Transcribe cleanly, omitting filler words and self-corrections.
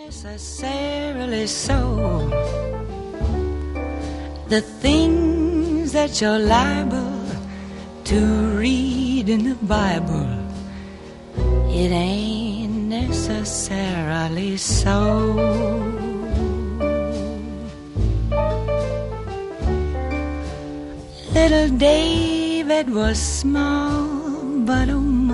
necessarily so. The things that you're liable to read in the Bible, it ain't necessarily so. Little David was small, but oh